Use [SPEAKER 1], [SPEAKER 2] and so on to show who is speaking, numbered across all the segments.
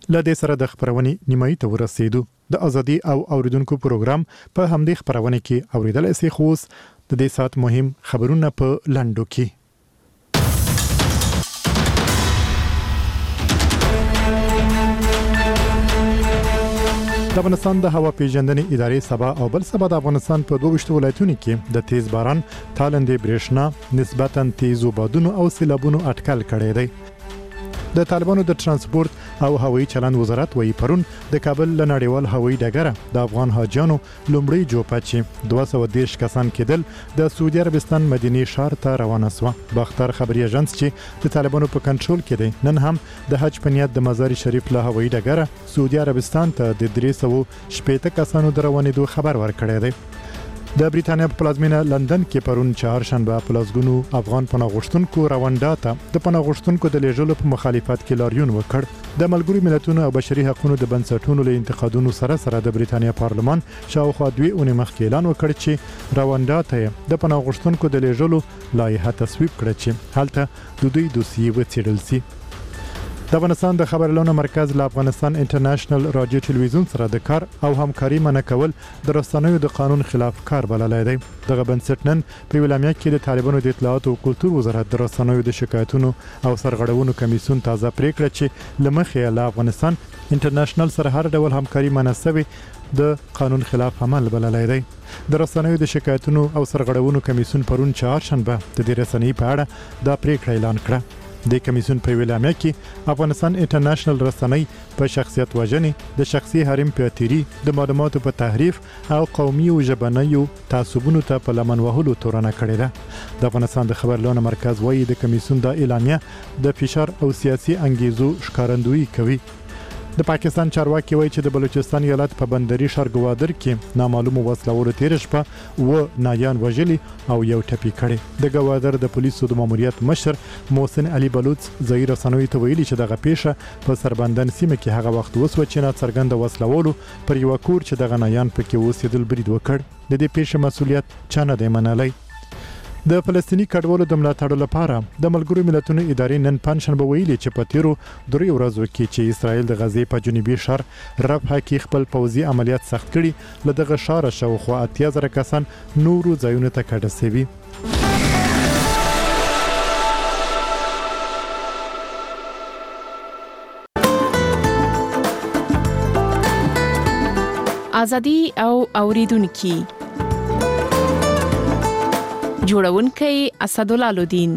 [SPEAKER 1] له دې سره د خبرونې نیمایي ته ورسېدو. د ازادي او اوریدونکو پروګرام په همدې خبرونه کې اوریدل شي. خو د دې سات مهم خبرونه په لندو کې. د افغانستان د هوا پیژندنې ادارې سبا او بل سبا د افغانستان په 22 ولایتونو کې د تیز باران، تالندې برېښنا، نسبتاً تیزو بادونو او سیلابونو اټکل کړی دی. د طالبانو د ترانسپورت او هوایي چلند وزارت وایي پرون د کابل له نړیوال هوایي ډګره د افغان حاجیانو لومړی جوپه چې 230 کسان کېدل د سعودي عربستان مدینې ښار ته روانه شوه. باختر خبري اژانس چې د طالبانو په کنټرول کې دی نن هم د حج په نیت د مزار شریف له هوایي ډګره سعودي عربستان ته د 380 کسانو د روانېدو خبر ورکړی دی. د بریتانیا په پلازمینه لندن کې پرون چهارشنبه پلازګونو افغان پناه غوښتونکو رواندا ته د پناه غوښتونکو د لیږلو په مخالفت کې لاریون وکړ. د ملګرو ملتونو او بشري حقوقو د بنسټونو له انتقادونو سره د بریتانیا پارلمان شاوخوا 2 اونۍ مخکې اعلان وکړ چې رواندا ته د پناه غوښتونکو د لیږلو لایحه تصویب کړه چې هلته د دوی دوسیې وڅېړل شي. د افغانستان د خبريالانو مرکز له افغانستان انټرنیشنل رادیو ټلویزیون سره د کار او همکاري منع کول د رسنیو د قانون خلاف کار بللی دی. دغه بنسټ نن په ویلامیا کې د طالبانو د اطلاعات او کلتور وزارت د رسنیو د شکایتونو او سرغړونو کمیسیون تازه پریکړه چې لمخې له افغانستان انټرنیشنل سره هر ډول همکاري منع شوی د قانون خلاف عمل بللی دی. د رسنیو د شکایتونو او سرغړونو کمیسیون پرون چهارشنبه د دې رسنۍ په اړه دا پریکړه اعلان کړه. د کمیسیون په ویلامیا کې افغانستان انټرنیشنل رسنۍ په شخصیت وژنې، د شخصي حریم پیاتيري، د معلوماتو په تحریف او قومي او ژبنیو تعصبونو ته په لمن وهلو تورنه کړې ده. د افغانستان د خبريالانو مرکز وایي د کمیسیون د اعلامیه د فشار او سیاسي انګیزو ښکارندویي کوي. د پاکستان چارواکي وایي چې د بلوچستان ایالت په بندري ښار ګوادر کې نامعلومو وسلوالو تیر شپه و نایان وژلي او یو ټپي کړي. د ګوادر د پولیسو د ماموریت مشر محسن علي بلوچ ظاهر رسنوي ته ویلي چې دغه پیښه په سربندن سیمه کې هغه وخت وسو چې ناڅرګند وسلوالو پر یو کور چې دغه نایان پکې اوسېدل برید وکړ. د دې پیښې مسؤلیت چا نه دی منلی. د فلسطینی کډوالو د ملاتړ لپاره د ملګرو ملتونو ادارې نن پنځشنبه ویلي چې په تیرو 3 ورځو کې چې اسرائیل د غزې په جنوبي ښار رفح کې خپل پوځي عملیات سخت کړي، له دغه ښار شاوخوا 80,000 کسان نورو ځایونو ته کډه شوي.
[SPEAKER 2] ازادي او اوریدونکو جوړونکی اسدالله الدین.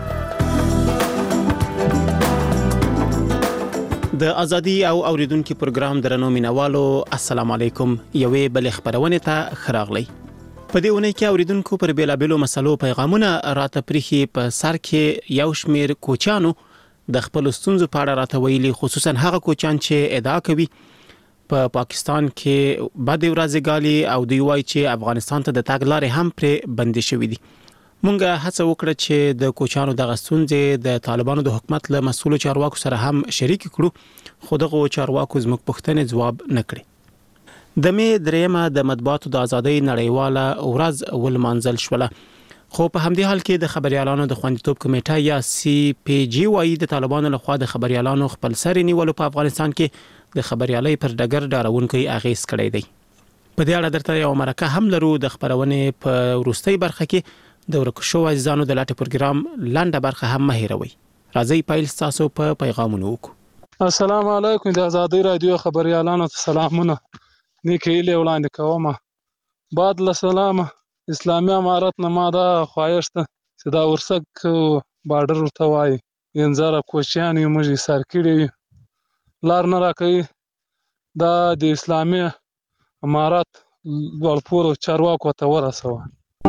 [SPEAKER 3] د ازادي او اوریدونکو پروګرام درنو مینوالو السلام علیکم. یوې بل خبرونه ته خراغلی. په دې ونه کې اوریدونکو پر بیلابلو مسلو پیغامونه راته پریخي. په سر کې یو شمیر کوچانو د خپل ستونزو په اړه راته ویلي، خصوصا هغه کوچان چې ادعا کوي په پاکستان کې بد ورځې غالي او دوی وایي چې افغانستان ته د تګ لارې هم پرې بندي شوې دي. مونږه هڅه وکړه چې د کوچانو د غستونځې د طالبانو د حکومت له مسؤلو چارواکو سره هم شریک کړو، خو دغه چارواکو زموږ پوښتنې ځواب نه کړي. د مې درېمه د مطبوعاتو د ازادۍ نړیواله ورځ ولمانځل شوله، خو په همدې حال کې د خبريالانو د خوندیتوب کمیټه یا CPG وايي د طالبانو لخوا د خبريالانو خپل سر نیولو په افغانستان کې د خبريالۍ پر ډګر ډارونکي اغیز کړی دی. په دې اړه درته یو مرکه هم لرو. د خبرونې په وروستۍ برخه کې د ورکشو عزیزانو د لاټ پروګرام لنډه برخه هم مهیروي. راځي پایل تاسو په پیغامونو وکړو.
[SPEAKER 4] السلام علیکم. د ازادي رادیو خبريالانو ته سلامونه. نیکه یې وړاندې کوم. بعد له سلام اسلامي امارت نه ما دا خواهش ته چې دا ورسک بارډر ته وایي انځره کوچیان یې موږ سر کړي لار نه راکوي. دا د اسلامي امارت ورپورو چارواکو ته ورسوه.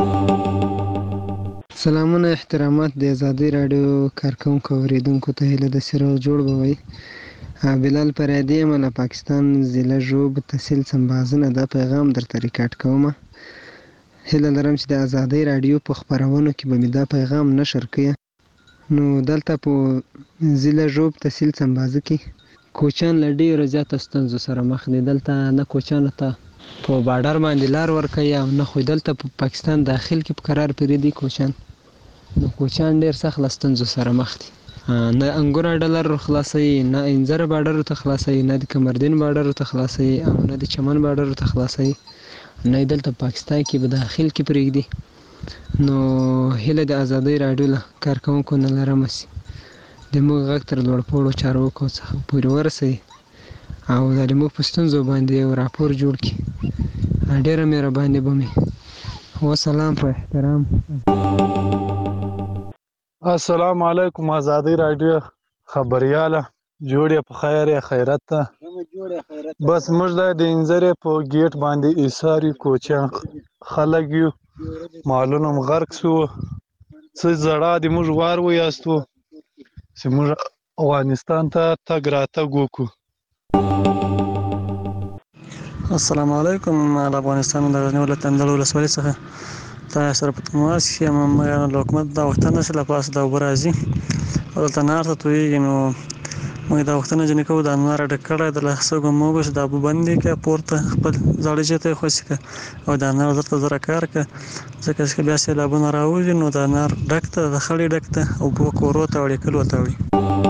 [SPEAKER 5] سلامونه احترامات د ازادي رادیو کارکونکو اوریدونکو ته هیله د سره جوړ بوي. بلال پرادی من پاکستان ضلع جوب تحصیل سمبازنه دا پیغام درته ریکارډ کوم. هیله لرم چې د ازادي رادیو په خبرونو کې به دا پیغام نشر کړي. نو دلته په ضلع جوب تحصیل سمبازه کې کوچان لډي رضایت ستونزو سره مخ دي. دلته نه کوچان ته په بارډر باندې لار ورکوي او نه خو دلته په پاکستان داخل کې په قرار پرې دي کوچان. نو کوچان ډیر سخت ستونزو سره مخ دي. نه انګور ډالر خلاصوي، نه انځر بارډر ته خلاصوي، نه د کمردین بارډر ته خلاصوي او نه د چمن بارډر ته خلاصوي، نه دلته پاکستان کې به داخل کې پرېږدي. نو هیله د ازادۍ راډیو له کارکوونکو نه لرم چې د موږ غږ تر لوړپوړو چارواکو څخه پورې ورسوي او د موږ په ستونزو باندې یو راپور جوړ کړي. ډېره مهرباني به مې. وسلام په احترام.
[SPEAKER 4] السلام علیکم ازادۍ راډیو خبریاله، جوړ یې په خیر یا خیرت ته. بس موږ د انځرې په ګیټ باندې ایثار یو، کوچیان خلک یو، مالونه م غرق شو، څه زړه د موږ وار ویاستو چې موږ افغانستان ته تګ راتګ وکړو.
[SPEAKER 6] السلام علیکم. د افغانستان د غزني ولایت اندړ ولسوالۍ څخه تاسو سره په تماس کې یم. موږ له حکومت دا غوښتنه چې له پاسه د اوبه راځي او دلته نهر ته تویېږي، نو موږ دا غوښتنه ځینې کوو د نهر ډک کړی د لاسو موږ چې د اوبه بندې کړه، پورته خپل زاړه جې ته یې خوشې کړه او دا نهر زر ته زره کار کړه، ځکه چې بیا سیلابونه راوځي نو دا نهر ډک ته د خړې ډک ته اوبه کورو ته وړي، کلو ته وړي.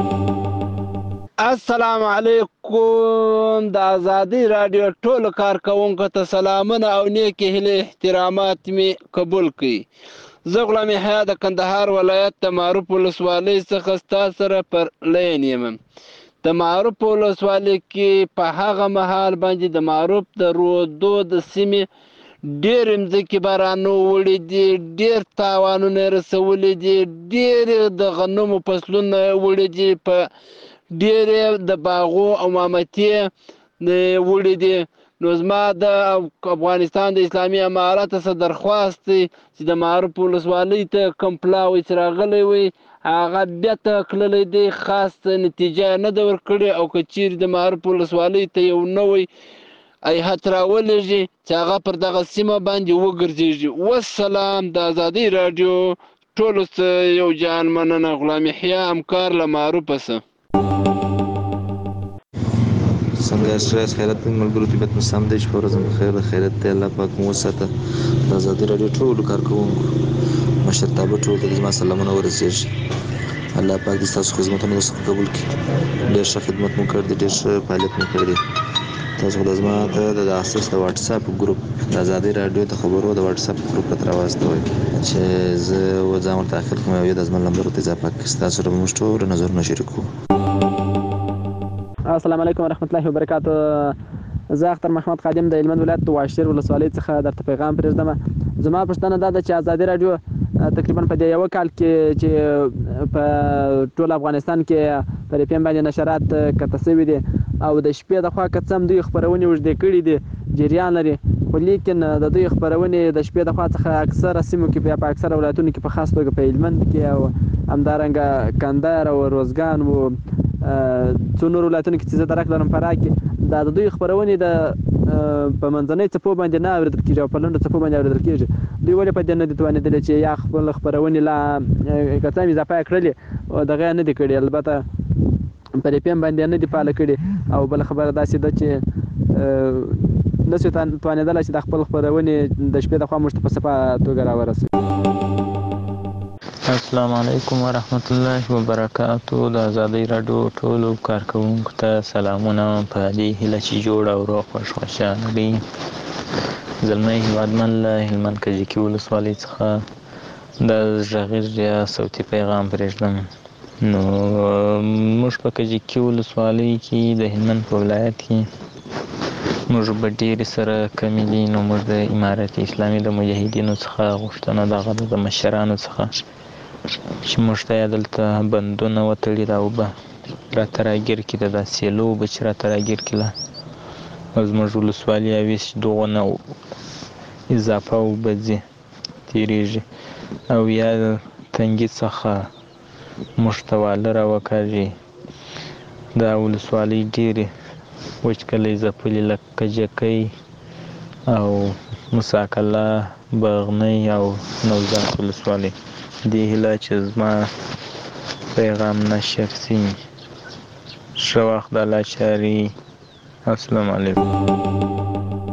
[SPEAKER 7] السلام علیکم. د ازادۍ راډیو ټولو کارکوونکو ته سلامونه او نیکې هیلې احترامات می قبول کړئ. زه غلام یحیی د کندهار ولایت د معروف ولسوالۍ څخه ستاسو سره پر لین یم. د معروف ولسوالۍ کې په هغه مهال باندې د معروف د رودو د سیمې ډېر مځکې بارانو وړي دي، ډېر تاوانونه یې رسولي دي، ډېر د غنمو فصلونه وړي دي، په ډېرې د باغو او مامتې وړي دي. نو زما د افغانستان د اسلامي امارت څخه درخواست دی چې د معروف ولسوالۍ ته کوم پلاوی چې راغلی وي هغه بیرته کړلی دی، خاص نتیجه یې نه ده ورکړې، او که چیرې د معروف ولسوالۍ ته یو نوی هیات راولېږي چې هغه پر دغه سیمه باندې وګرځېږي. والسلام. د ازادۍ راډیو ټولو څه یو جان مننه. غلام یحیی همکار له معروفه څه.
[SPEAKER 8] څنګه یاست؟ خیرت دې ملګرو، طبیعت مو سم دی؟ شپه ورځ مو بخیر، د خیرت دی، الله پاک مو وساته. د ازادۍ راډیو ټولو کارکوونکو مشرتابه ټولو ته زما سلامونه ورسېږي. الله پاک دې ستاسو خدمتونه درڅخه قبول کړي. ډېر ښه خدمت مو کړی دی، ډېر ښه فعالیت مو کړی دی. تاسو خو زما ته د اساس د واتساپ ګروپ د ازادۍ راډیو د خبرو د واتساپ ګروپ ته راواستوئ چې زه ځان ورته داخل کړم او یا د زما نمبر ورته اضافه کړئ. ستاسو سره به موږ ټول نظرونه شریکوو.
[SPEAKER 9] السلام علیکم ورحمت الله وبرکاتو. زه اختر محمد خادم د هلمند ولایت د واشیر ولسوالۍ څخه درته پیغام پرېږدم. زما پوښتنه دا ده چې ازادۍ راډیو تقریبا په دې یو کال کې چې په ټول افغانستان کې پر اف ام باندې نشرات کته شوي دي او د شپې د خوا که څه هم دوی خپرونې اوږدې کړي دي، جریان لري، خو لیکن د دوی خپرونې د شپې د خوا څخه اکثره سیمو کې په اکثره ولایتونو کې په خاص توګه په هلمند کې او همدارنګه کندهار او روزګان و څو نور ولایتونو کې چې زه درک لرم فراه کې دا د دوی خپرونې د په منځنۍ څپو باندې نه اورېدل کېږي او په لنډو څپو باندې اورېدل کېږي. دوی ولې په دې نه دي توانېدلي چې یا خپل خپرونې لا که څه هم اضافه یې کړلې دغه یې نه دي کړي، البته پر اف ام باندې نه دي فعاله کړي. او بله خبره داسې ده چې نشي توانېدلی چې د خپل خپرونې د شپې د خوا موږ ته په صفه توګه راورسوي.
[SPEAKER 10] السلام علیکم ورحمت الله وبرکاتو. د ازادۍ راډیو ټولو کارکوونکو ته سلامونه په دې هیله چې جوړ او روغ خوشحاله دي. زلمی هیوادمن له هلمند کجکي ولسوالۍ څخه د غږیز یا صوتي پیغام پرېږدم. نو موږ په کجکي ولسوالۍ کې د هلمند په ولایت کې موږ به ډېرې سره کمې دي. نو موږ د امارت اسلامي د مجاهدینو څخه غوښتنه دغه د مشرانو څخه چې موږ ته یې دلته بندونه وتړي، دا اوبه راته راګیر کړي، د دا سیلو اوبه چې راته راګیر کړي او زموږ ولسوالي اویس دغو نه اضافه اوبه ځي تېرېږي او یا تنګي څخه موږ ته واله راوکاږي. دا ولسوالۍ ډېرې وچکالۍ ځپلې لکه کجکۍ او مساکله، بغنۍ او نوزاد ولسوالۍ. دې هیله چې زما پیغام نشر شي. ښه وخت د الله چارې. السلام علیکم.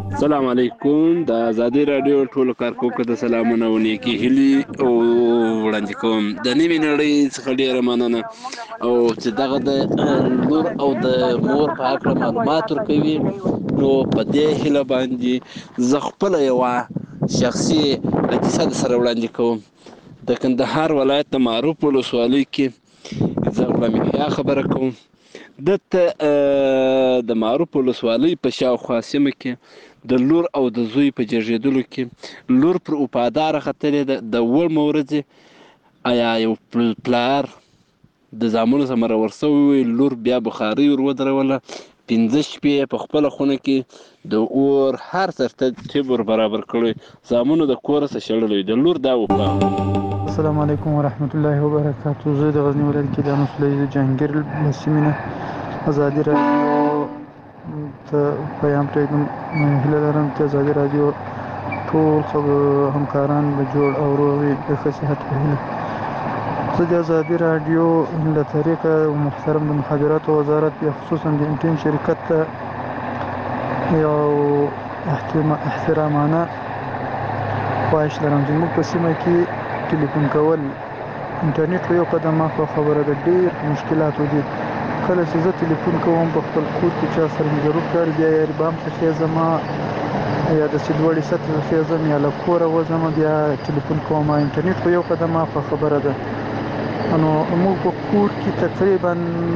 [SPEAKER 7] السلام علیکم. د ازادي رادیو ټولو کارکونکو ته سلامونه او نیکې هیلې او وړاندې کوم. د نوې نړۍ څخه ډېره مننه او چې دغه د لور او د مور په هکله معلومات ورکوي، نو په دې هیله باندې زه خپله یوه شخصي حادثه در سره وړاندې کوم. د کندهار ولایت د معروف ولسوالۍ کې زه غلام یحیی خبره کوم. دلته د معروف ولسوالۍ په شاوخوا سیمه کې د لور او د زوی په جږېدلو کې لور پر وفاداره ختلې ده. د وړمه ورځې آیا یو پلار د زامنو سره مرور سوی وي، لور بیا بخارۍ ور ودروله، 5 شپې په خپله خونه کې د اور هر ترتیب ور برابر کړی، زامنو د کوره څخه شړلی، د لور دا وفا.
[SPEAKER 11] السلام علیکم ورحمت الله وبرکاته. زه د غزني ولایت کې د نسلۍ جهانګیر له سیمې نه ازادي راډیو ته پیام پرېږدم. هیله لرم چې ازادي راډیو ټول همکاران به جوړ او روغ وي د ښه صحت په هیله. زه د ازادي راډیو له طریقه محترم د مخابراتو وزارت یا خصوصا د انټین شرکت ته یو احترامانه خواهش لرم چې موږ په سیمه کې ټلیفون کول انټرنیټ یو قدم مخکې خبره ده. ډېر مشکلات دي. کله چې زه ټلیفون کوم په خپل کور کې چا سره مې ضرور کار، بیا یا بام څخه ځم یا د لوړې سطحې څخه ځم یا له کوره وځم بیا ټلیفون کوم. انټرنیټ یو قدم مخکې خبره ده. نو موږ په کور کې تقریبا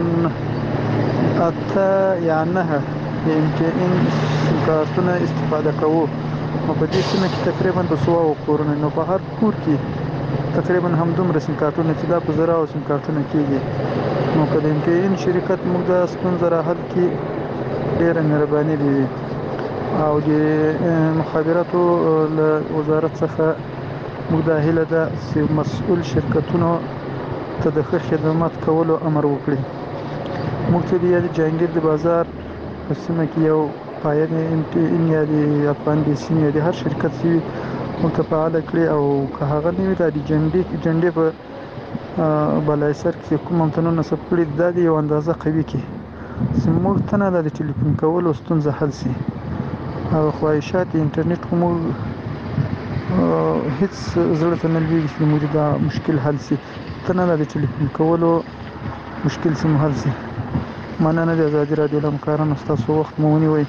[SPEAKER 11] 8 یا 9 د MTN سیم کارتونه استفاده کوو. نو په دې سیمه کې تقریبا د 100 کورونه، نو په هر کور کې تقریبا همدومره سیم کارتونه چې دا په زراو سیم کارتونه کېږي. نو که د MTN شرکت موږ د ستونزه را حل کړي ډېره مهرباني دي. او د مخابراتو له وزارت څخه موږ دا هیله ده چې مسؤل شرکتونو ته د ښه خدمات کولو امر وکړي. موږ ته د جهانګیر د بازار په سیمه کې یو پایه د MTN یا د افغان بیسین یا د هر شرکت سوي موږ ته فعاله کړي، او که هغه نه وي دا د جنډې په بالای سر کې کوم امتنونه نصب کړي دا د یو اندازه قوي کړي چې موږ ته نه د ټلیفون کولو ستونزه حل شي. او خواهشات انټرنیټ خو موږ هیڅ زړه ته نه لوېږي چې موږ دا مشکل حل شي، ته نه د ټلیفون کولو مشکل سم حل شي. مننه د ازادي راډیو له همکارانو، ستاسو وخت مو ونیوی.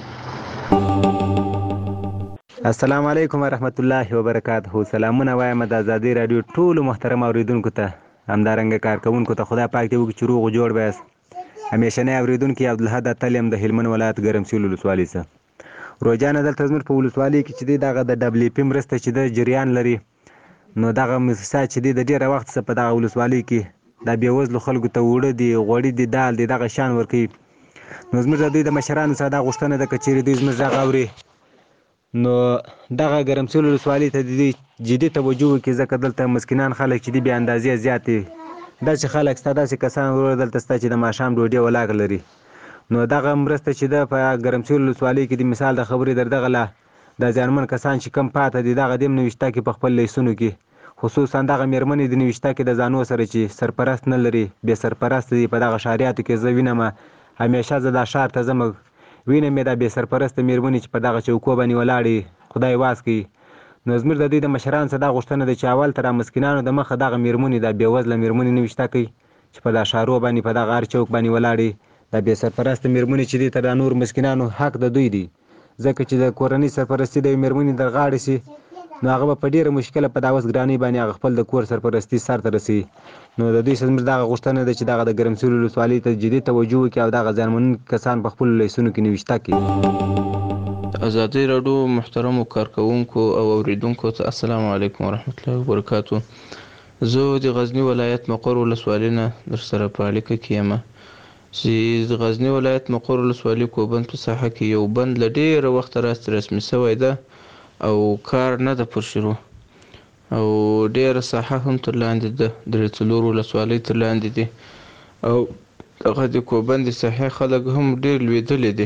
[SPEAKER 12] السلام علیکم ورحمت الله وبرکاته. سلامونه وایم د ازادي راډیو ټولو محترم اوریدونکو ته، همدارنګه کارکوونکو ته خدای پاک دې وکړي چې روغ جوړ به یاست. همیشنی اوریدونکی عبدالحد اتل یم د هلمند ولایت ګرمسیر ولسوالۍ څخه. روجانه دلته زموږ په ولسوالۍ کې چې دی دغه د WP مرسته چې د جریان لري، نو دغه موسسات چې دی د ډېره وخت څخه په دغه ولسوالۍ کې د بېوزلو خلکو ته اوړه دي، غوړي دي، دال دي، دغه شیان ورکوي. نو زموږ د دوی د مشرانو څخه دا غوښتنه ده که چېرې دوی زموږ غږ اوري نو دغه ګرمسیر ولسوالۍ ته د دوی جدي توجه وکړي، ځکه دلته مسکینان خلک چې دي بې اندازې زیات دي. داسې خلک شته، داسې کسان وروره دلته شته چې د ماښام ډوډۍ ولاړ لري. نو دغه مرسته چې ده په ګرمسیر ولسوالۍ کې د مثال د خبرې در دغه له د زیانمن کسان چې کم پاته دي دغه دې نوشته کې په خپل لیسونو کې، خصوصا دغه مېرمنې د نوشته کې د ځانو سره چې سرپرست نه لري، بې سرپرست دي. په دغه ښاریاتو کې زه وینم، همیشه زه دا ښار ته ځم وینم یې دا بې سرپرسته مېرمنې چې په دغه چوکو باندې ولاړې، خدای واس کوي. نو زموږ د دوی د مشرانو څخه دا غوښتنه ده چې اول تر مسکینانو د مخه دغه مېرمنې دا بېوزله مېرمنې نوشته کوي چې په دا ښارو باندې په دغه هر چوک باندې ولاړې. دا بې سرپرسته مېرمنې چې دي تر دا نور مسکینانو حق د دوی دی، ځکه چې د کورنۍ سرپرستي د یوې مېرمنې در غاړې شي نو هغه به په ډېره مشکله په دا اوس ګرانۍ باندې هغه خپل د کور سرپرستي سر ته رسوي. نو د دوی څخه زموږ دغه غوښتنه ده چې دغه د ګرمسیر ولسوالۍ ته جدي توجه وکړي او دغه زیانمنونکي کسان په خپلو لیسونو کې نوشته کړي.
[SPEAKER 13] ازادي راډیو محترمو کارکوونکو او اوریدونکو ته السلام علیکم ورحمت الله وبرکاتو. زه د غزني ولایت مقر ولسوالۍ نه در سره په اړیکه کې یم چې د غزني ولایت مقر ولسوالۍ کوبند په ساحه کې یو بند له ډېره وخته راستې رسمي شوی ده او کار نه ده پر شروع، او ډېره ساحه هم تر لاندې ده، 3 ولسوالۍ تر لاندې دي، او دغه د کوبند د ساحې خلک هم ډېر لوېدلي دي.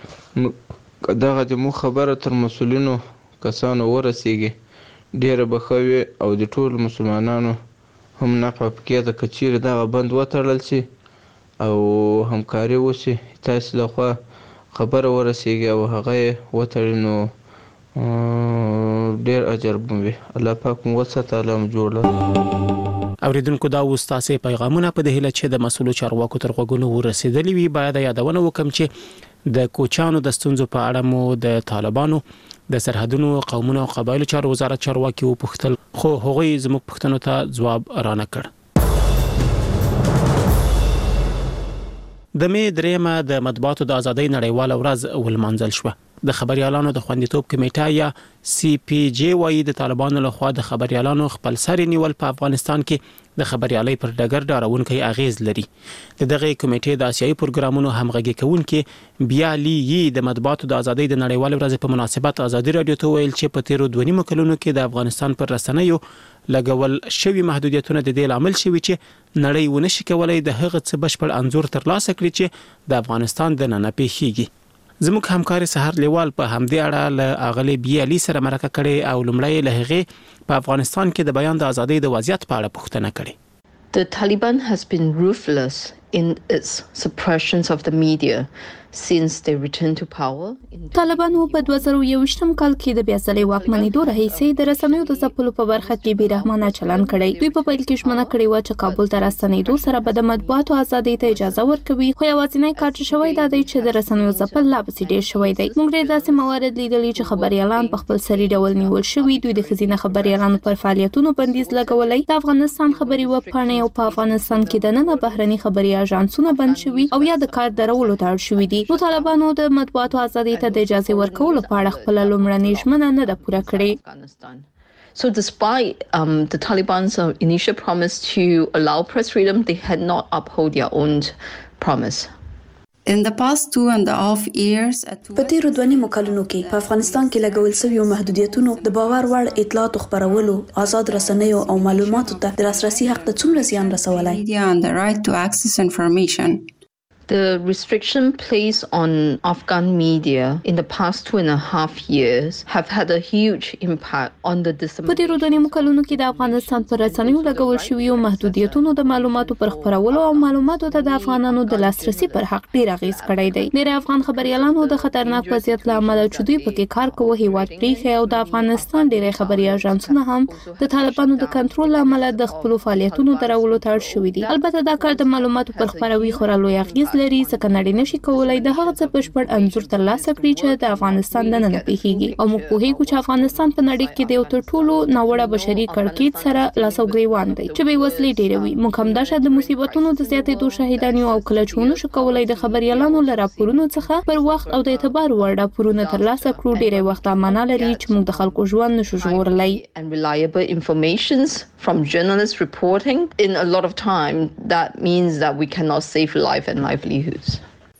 [SPEAKER 13] دغه د مو خبره تر مسؤلینو کسانو ورسیږي ډېره به ښه وي او د ټولو مسلمانانو هم نفع پکې ده که چیرې دغه بند وتړل شي او همکاري وشي، تاسې لخوا خبره ورسیږي او هغه یې وتړي، نو ډېر اجر به الله پاک مو وساته الله مو جوړ.
[SPEAKER 3] اوریدونکو دا وستاسې پیغامونه په دهله چې د مسولو چارواکو تر غوږونو ورسېدلې وي. باید یادونه وکم چې د کوچانو د ستونزو په اړه مو د طالبانو د سرحدونو قومونو او قبایلو چارو وزارت چارواکي وپوښتل، خو هغوی زموږ پوښتنو ته ځواب رانه کړ. د مې 3 د مطبوعاتو د ازادۍ نړیواله ورځ ولمانځل شوه. د خبريالانو د خوندیتوب کمیټه یا CPJ وايي د طالبانو لخوا د خبريالانو خپل سر نیول په افغانستان کې د خبريالۍ پر ډګر ډارونکي اغیز لري. دغه کمیټې د آسیایي پروګرامونو همغږي کوونکې بیا لی د مطبوعاتو د ازادۍ د نړیوال ورځ په مناسبت ازادي رادیو ته ویل چې په تیرو 2 کلونو کې د افغانستان پر رسنیو لګول شوی محدودیتونه د دې عامل شوی چې نړۍ ونشي کولای د هغه څه بشپړ انزور ترلاسه کړي چې د افغانستان د نن پیښیږي. زموږ همکار سحر لیوال په همدې اړه له اغلی بیالي سره مرکه کړې او لومړی له هغه په افغانستان کې د بیان د ازادۍ د وضعیت په اړه پوښتنه کړې.
[SPEAKER 14] The Taliban has been ruthless in its suppressions of the media since they returned to power.
[SPEAKER 15] طالبانو په 2021 کال کې د بیاځلې واکمنۍ راهیسې د رسنیو د ځپلو په برخه کې بیرحمانه چلن کړی. دوی په پیل کې ژمنه کړې و چې کابل ته راستنېدو سره به د مطبوعاتو ازادۍ ته اجازه ورکوي، خو یوازینی کار چې شوی دا دی چې د رسنیو ځپل لا پسې ډېر شوی دی. موږ ډېر داسې موارد لیدلي چې خبريالان په خپل سري ډول نیول شوي. دوی د ښځینه خبريالانو پر فعالیتونو بندیز لګولی. د افغانستان خبري وبپاڼې او په افغانستان کې د نن بهرني خبري اژانسونه بند شوي او یا د کار درولو ته اړ شوي دي. نو طالبانو د مطبوعاتو ازادۍ ته د اجازه ورکولو په اړه خپل لومړنۍ ژمنه نه ده پوره کړې.
[SPEAKER 14] So despite the Taliban's initial promise to allow press freedom, they had not upheld their own promise.
[SPEAKER 16] In the past 2.5 years
[SPEAKER 17] په تیرو 2 کلونو کې په افغانستان کې لګول شوی محدودیتونو د باور وړ اطلاعات خبرولو، آزاد رسنیو او معلوماتو ته د لاسرسي حق ته څومره زیان رسولای.
[SPEAKER 16] and the right to access information.
[SPEAKER 14] The restriction placed on Afghan media in the past 2.5 years have had a huge impact on the dissemination.
[SPEAKER 15] په تیرو 2 کلونو کې د افغانستان پر رسنیو لګول شوی محدودیتونو د معلوماتو پر خبرولو او معلوماتو ته د افغانانو د لاسرسي پر حق ډیر اغیز کړی دی. ډیر افغان خبريالانو د خطرناک وضعیت له امله چې دوی پکې کار کوي هیواد پریخي او د افغانستان ډیری خبري اژانسونه هم د طالبانو د کنټرول له امله د خپل فعالیتونو درولو ته اړ شوي دي. البته دا کار د معلوماتو پر خبروي خورلو اغیز لري ځکه نړۍ نشي کولای د هغه څه بشپړ انزور ترلاسه کړي چې د افغانستان د نن پیښیږي. او موږ پوهیږو چې افغانستان په نړۍ کې د یو تر ټولو ناوړه بشري کړکېچ سره لاس او ګریوان دی چې به وسلې ډیروي. موږ هم دا شاید د مصیبتونو د زیاتېدو شاهدان یو او کله چې ونشو کولای د خبريالانو له راپورونو څخه پر وخت او د اعتبار وړ راپورونه ترلاسه کړو ډیری وخت امانه لري چې موږ د خلکو ژوند نشو ژغورلای.
[SPEAKER 14] And reliable informations from journalists reporting in a lot of time that means that we cannot save life and livelihoods.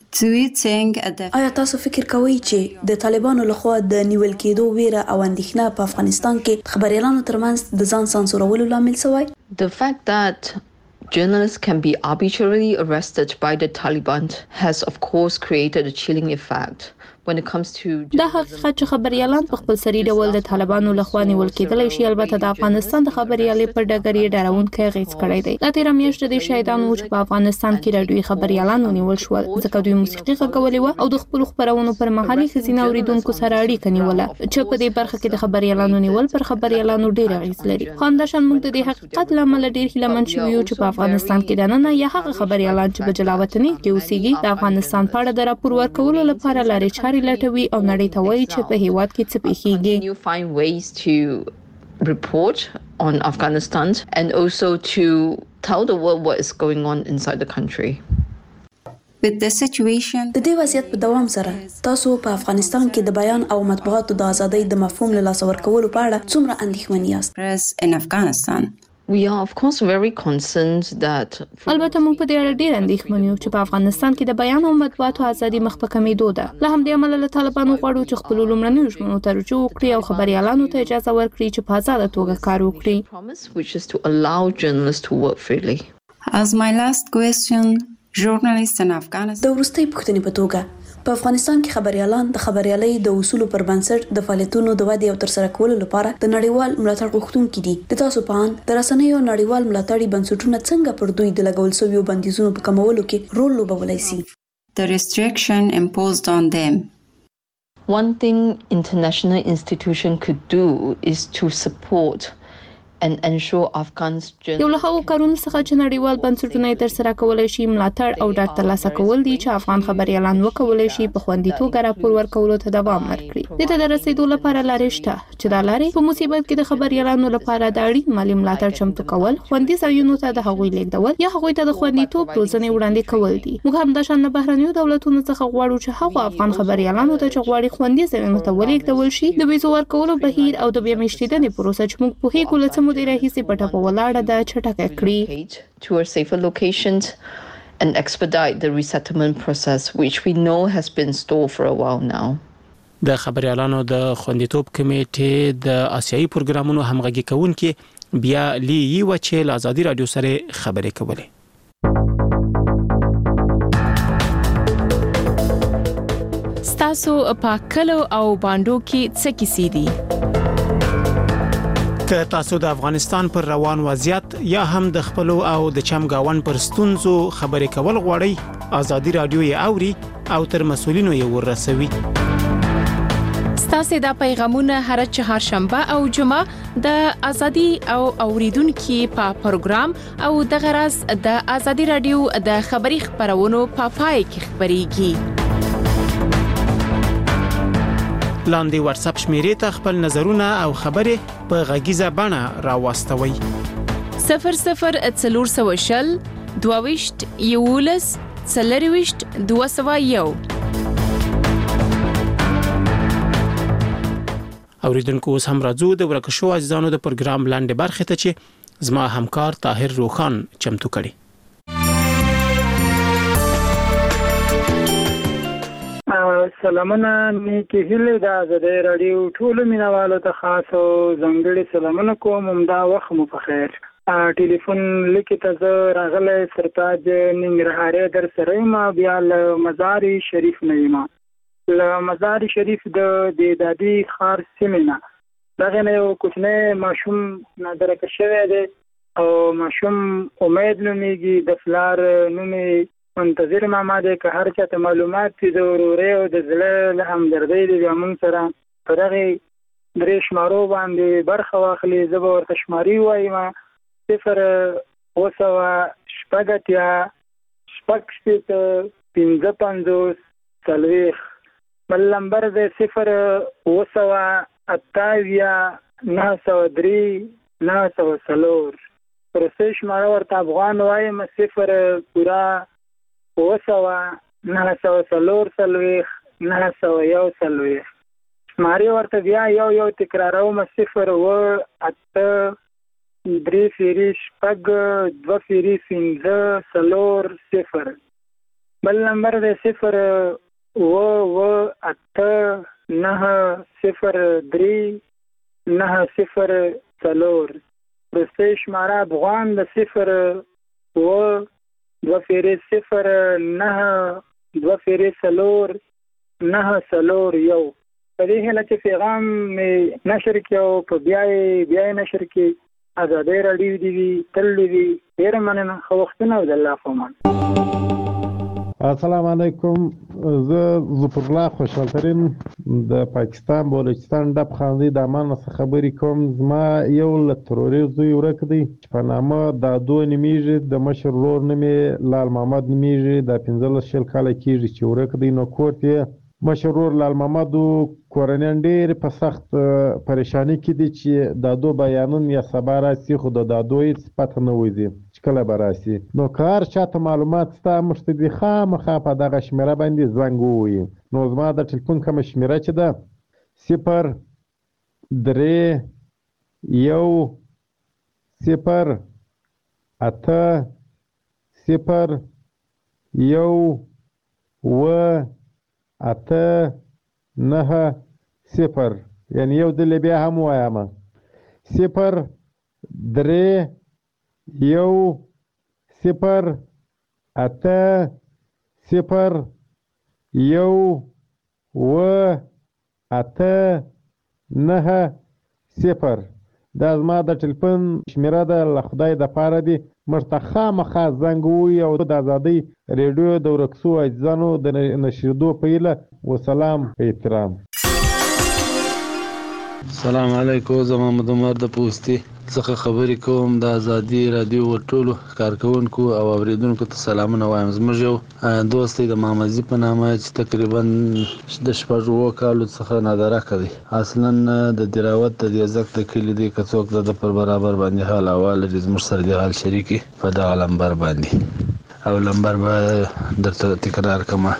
[SPEAKER 17] آیا تاسو فکر کوئ چې د طالبانو لخوا د نیول کېدو ویره او اندېښنه په افغانستان کې خبريالانو ترمنځ د ځان سانسورولو لامل شوی؟
[SPEAKER 14] The fact that journalists can be arbitrarily arrested by the Taliban has of course created a chilling effect when it comes to
[SPEAKER 15] دا حقیقت چې خبريالان په خپل سري ډول د طالبانو لخوا نیول کېدلای شي. البته د افغانستان د خبريالۍ پر ډګر یې ډارونکی اغیز کړی دی. دا تیر میاشت د شهیدانو چې په افغانستان کې راډیوي خبريالانو نیول شول ځکه دوی موسیقي غږولې و او د خپل خبرونو پر مهال ښځینه اوریدونکو سره اړیکه نیوله چې په دې برخه کې د خبريالانو نیول پر خبريالانو ډیر اغیز لري. خانداشان موږ د دې حقیقت لامل ډیر هیلمن شو چې په افغانستان کې د نن یا هغه خبريالان چې په جلاوطنۍ کې اوسېږي د افغانستان په اړه د راپور ورکولو لپاره لارې چارې لټوي او نړۍ ته وایي چې په هیواد کې څه پیښیږي.
[SPEAKER 14] You find ways to report on Afghanistan and also to tell the world what is going on inside the country.
[SPEAKER 17] د دې وضعیت په دوام سره تاسو په افغانستان کې د بیان او مطبوعاتو د ازادۍ د مفهوم له لاسه ورکولو په اړه څومره اندېښمن یاست؟
[SPEAKER 14] We are of course very concerned that
[SPEAKER 15] البته موږ په دې اړه ډیر اندېښمن یو چې په افغانستان کې د بیان او مطبوعاتو ازادي مخ په کمیدو ده. له همدې امله له طالبانو غواړو چې خپل لومړنیو ژمنو ته رجوع وکړي او خبريالانو ته اجازه ورکړي چې په آزاده توګه کار وکړي.
[SPEAKER 14] which is to allow journalists to work freely.
[SPEAKER 16] As my last question, journalists in Afghanistan.
[SPEAKER 17] د وروستۍ پوښتنې په توګه په افغانستان کې خبريالان د خبريالۍ د اصولو پر بنسټ د فعالیتونو د ودې او ترسره کولو لپاره د نړیوال ملاتړ غوښتونکي دي. د تاسو په اند د رسنیو نړیوال ملاتړي بنسټونه څنګه پر دوی د لګول شویو بندیزونو په کمولو کې رول لوبولای شي؟
[SPEAKER 16] The restriction imposed on them.
[SPEAKER 14] One thing international institution could do is to support and ensure Afghans
[SPEAKER 15] یو له هغو کارونو څخه چې نړیوال بنسټونه یې ترسره کولی شي ملاتړ او ډاډ ترلاسه کول دي چې افغان خبریالان وکولی شي په خوندیتوب راپور ورکولو ته دوام ورکړي. دې ته د رسیدو لپاره لارې شته چې دا لارې په مصیبت کې د خبریالانو لپاره د اړین مالي ملاتړ چمتو کول، خوندي ځایونو ته د هغوی لیږدول یا هغوی ته د خوندیتوب روزنې وړاندې کول دي. موږ هم د شان بهرنیو دولتونو څخه غواړو چې هغو افغان خبریالانو ته چې غواړي خوندي ځایونو ته ولېږدول شي د ویزو ورکولو بهیر او د بیا میشتېدنې پروسه چې موږ پوهېږو له څه مودې راهیسې په ټپه ولاړه ده چټکه کړي
[SPEAKER 14] towards safer locations and expedite the resettlement process which we know has been stalled for a while now.
[SPEAKER 3] د خبریالانو د خوندیتوب کمیټې د آسیایي پروګرامونو همغږي کوونکې بیا لی یو چې له ازادي رادیو سره خبرې کولې.
[SPEAKER 2] ستاسو په کلو او باندو کې څه کیسې دي؟
[SPEAKER 3] که تاسو د افغانستان پر روان وضعیت یا هم د خپلو او د چمګاون پر ستونزو خبرې کول غواړئ، ازادي رادیو یې اوري او تر مسؤلینو یې ورسوي.
[SPEAKER 2] ستاسو د پیغامونه هر چهارشنبه او جمعه د ازادي او اوریدونکو په پروګرام او د غرض د ازادي رادیو د خبري خبرونو په پای کې خبريږي.
[SPEAKER 3] لاندې واتس اپ شمیرې ته خپل نظرونه او خبرې په غږیزه بڼه راوستوي.
[SPEAKER 2] 0040 22 یولس 40 201.
[SPEAKER 3] اوریدونکو اوس هم راځو د ورکشو عزیزانو د پروګرام لاندې برخه ته چې زما همکار طاهر روخان چمتو کړي.
[SPEAKER 11] سلامونه نیکی هیله د ازادي رادیو ټولو مینوالو ته خاص او ځانګړي سلامونه کوم. همدا وخت مو په خیر. ټلیفون لیکي ته زه راغلی سرتاج ننګرهاري در سره یم، بیا له مزار شریف نه یم. له مزار شریف د دادی خار سیمې نه دغه نه یو کوچنی ماشوم نادرکه شوی دی او ماشوم امید نومیږي، د فلار نومې منتظر ماما دی. که هر چاته معلومات دي د ورورۍ او د زړه له همدردۍ دی بیا موږ سره په دغې 3 شمارو باندې برخه واخلي. زه به ورته شمارې وایم 0 0 بل نمبر دی 0 پرسه شماره ورته افغان وایم 0 پورا 940 901 شمارې ورته بیا یو تکراروم 0 8 3 شپږ 2 0 بل نمبر دی 0 8 9 0 3 پرسه شماره افغان د 0 2 0 9 په دې هله چې پیغام نشر کړو په بیا نشر کې ازادي رادیو دی تل دی ډیر مننه. خو وختونه د الله فمان.
[SPEAKER 1] السلام علیکم. زه ظفر الله خوشحالترین د پاکستان بلوچستان ډب خاندي د امان څخه خبرې کوم. زما یو له تروریزم ورک دی په نامه دادو نمیږي، د مشر ورور نومې لال محمد نمیږي، د 15 کاله کېږي چې ورک دی. نو کور ته مشر ورور لال محمد کورنۍ ډېر په سخت پریشانی کې دي چې دادو بیانون یا سبا راسي، خو د دادو هیڅ پته نه وځي چې کله به راسي. نو که هر چاته معلومات ستا مشته دي خامخا په دغه شمېره باندې زنګ ووهي. نو زما د ټلیفون کومه شمېره چې ده 0 3 1 0 8 0 1 8 9 0 یعنی یو ځل بیا هم وایم 0 3 1 0 8 0 1 8 9 0. دا زما د ټلیفون شمېره ده، له خدای د پاره دی موږ ته خامخا زنګ ووهي او د ازادۍ ریډیو د ورکسو عزیزانو د نشریدو په هیله. وسلام، په احترام.
[SPEAKER 4] السلام علیکم. زه محمد عمر د پوسټي څخه خبرې کوم. د ازادي رادیو ټولو کارکونکو او اوریدونکو ته سلامونه وایم. زموږ یو دوست دی د محمد په نامه چې تقریبا د شپږو کالو څخه نادرکه دی. اصلا د دراوت د یزک د کلی دی که څوک د پر برابر باندې حال احوال لري زموږ سره د حال شریکي په دغه لمبر باندې او لمبر به درته تکرار کړم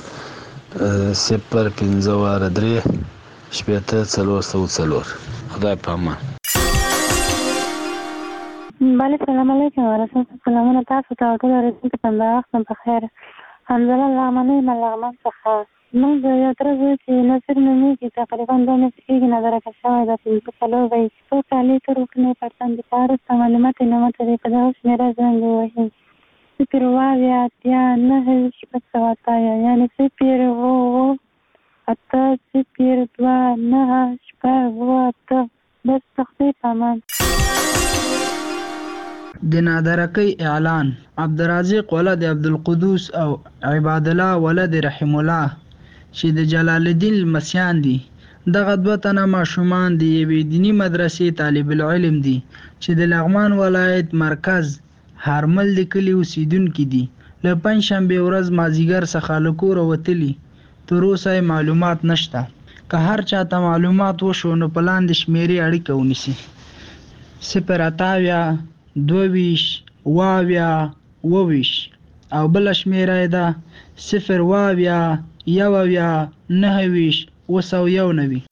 [SPEAKER 4] 050 شپېته 404. خدای په امان.
[SPEAKER 18] بله سلام علیکم ورحمت سلامونه تاسو ته ټول اوریدونکو ته د وخت په خیر. حمزله لغمنۍ ملغمن څخه موږ د یو تر زوی چې نصر نومیږي تقریبا 2 میاشتې کېږي نادرکه شوی ده چې په څلور به یې څو کالي تر وکنې پرتن د پاروسته معلومات یې نه ماته دی په دغه شمېره زنګ ووهي 0 8 9 شپږ سوه اتیا یعنې 0 8 0 2 9 شپږ 8 بس تخفیف امان.
[SPEAKER 19] د نادرکۍ اعلان عبدالرازق ولد عبدالقدوس او عباد الله ولد رحم الله چې د جلال الدین المسیان دي. دغه 2 تنه ماشومان د یوې دینی مدرسې طالب العلم دي چې د لغمان ولایت مرکز هرمل د کلي اوسیدونکي دي. له پنجشنبې ورځ مازدیګر څخه له کوره وتلي. تر اوسه معلومات نشته. که هر چاته معلومات وشو نو په لاندې شمیرې اړیکه ونیسي 0 22 22 او بل شمیره ده 0 29 919.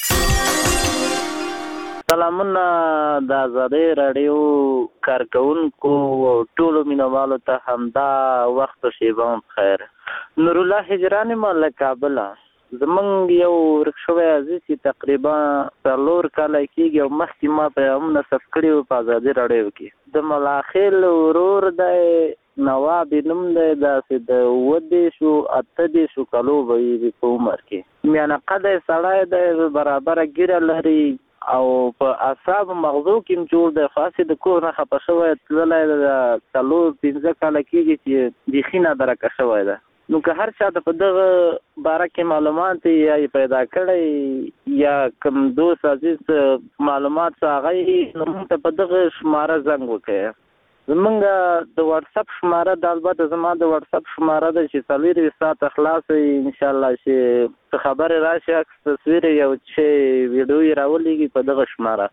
[SPEAKER 20] سلامونه د آزادۍ راډیو کارکونکو ټولو مینوالو ته همدا وخت او شیبه بخیر. نور الله هجران له کابل. زمونږ یو ورک شوی عزیز چې تقریبا 4 کاله کېږي او مخکې ما پیغام نصب کړی و په ازادي راډیو کې. د ملاخیل ورور دی نواب نوم دی داسې د 28 کالو به وي په عمر کې. میانقده سړی دی برابره ګیره لري او په اعصاب مغزو کې جوړ دی. خاصې د کور نه خفه شوی تللی د 4-5 کاله کېږي چې بیخي نادرکه شوی ده. نو که هر چا ته په دغه باره کې معلومات یا پیدا کړی یا کوم دوست عزیز معلومات هغه نو موږ ته په دغه شماره زنګ وکړئ. زمونږ د واتساپ شماره د البته زما د واتساپ شماره ده چې 24 ساعته خلاص وي انشاءالله چې څه خبرې راشي عکس تصویر یو چې ویډیو یې راولېږي په دغه شماره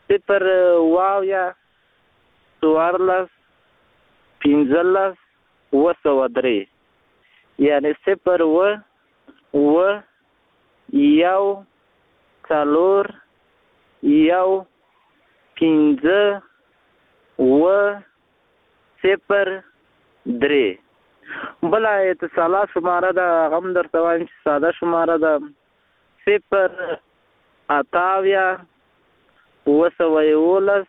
[SPEAKER 20] 0 15 یعنی 0 و 1 4 1 15 و 0 3. بله اتصالات شماره ده هغه هم درته وایم چې ساده شماره ده 0 8 9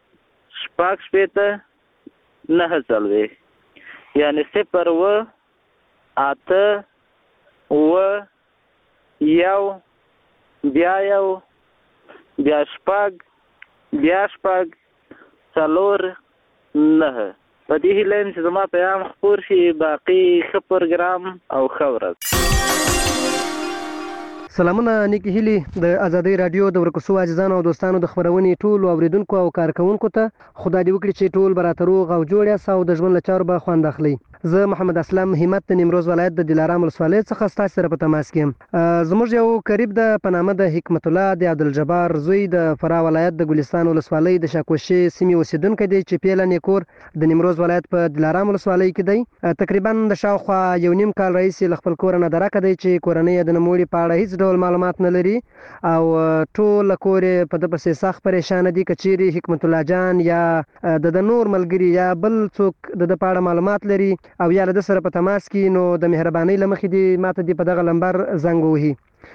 [SPEAKER 20] 9 یعنی 0 و 8 و 1 بیا 1 بیا 6 بیا 6 4 9. په دې هیله چې زما پیغام خپور شي. باقي ښه پروګرام او ښه ورځ.
[SPEAKER 21] سلامونه نیکی هیلی د ازادۍ رادیو د ورکوسو عزیزانو او دوستانو د خبرونې ټول اوریدونکو او کارکونکو ته خدای دې وکړي چې ټول به راته روغ او جوړ یاست او د ژوند له چارو به خوند اخلئ. زه محمد اسلم همت د نیمروز ولایت د دلارام ولسوالۍ څخه ستاسو سره په تماس کې یم. زموږ یو قریب د په نامه د حکمت الله د عبدالجبار زوی د فراه ولایت د ګلستان ولسوالۍ د شاکوشي سیمې اوسیدونکی دی چې پیله نیکور د نیمروز ولایت په دلارام ولسوالۍ کې دی. تقریبا د شاوخوا 1.5 کال راهیسې له خپل کوره نادرکه دی چې کورنۍ یې د نوموړي په اړه هیڅ ډول معلومات نه لري او ټول کور یې په ده پسې سخت پریشانه دي. که چیرې حکمت الله جان یا د نور ملګري یا بل څوک د ده په اړه معلومات لري او یا له ده سره په تماس کې نو د مهربانۍ له مخې دې ماته دې په دغه لمبر زنګ ووهي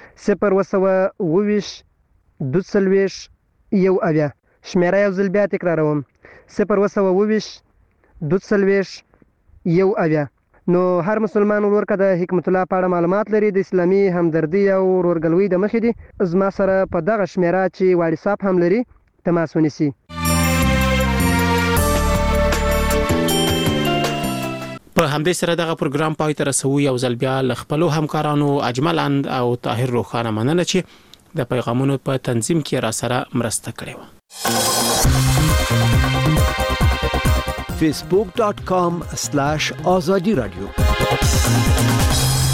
[SPEAKER 21] 0 22 1 شمیره یو ځل بیا تکراروم 0 22 1 نو هر مسلمان ورور که د حکمت الله په اړه معلومات لري د اسلامي همدردي او ورورګلوۍ د مخې دي زما سره په دغه شمیره چې واټساپ هم لري تماس ونیسي.
[SPEAKER 3] په همدې سره دغه پروګرام پای ته رسوي. یو ځل بیا له خپلو همکارانو اجمل اند او طاهر روخانه مننه چې د پیغامونو په تنظیم کې را سره مرسته کړې و.
[SPEAKER 5] facebook.com/azadi radio